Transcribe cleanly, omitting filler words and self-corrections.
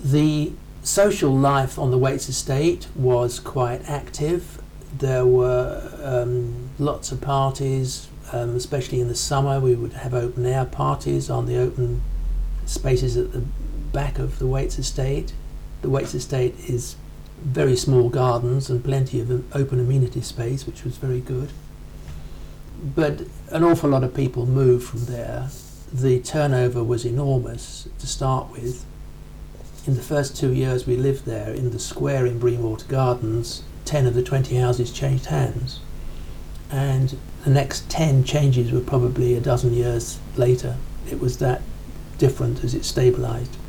The social life on the Waits estate was quite active. There were lots of parties, especially in the summer. We would have open air parties on the open spaces at the back of the Waits estate. The Waits estate is very small gardens and plenty of open amenity space, which was very good. But an awful lot of people moved from there. The turnover was enormous to start with. In the first 2 years we lived there, in the square in Breamwater Gardens, 10 of the 20 houses changed hands. And the next 10 changes were probably a dozen years later. It was that different as it stabilised.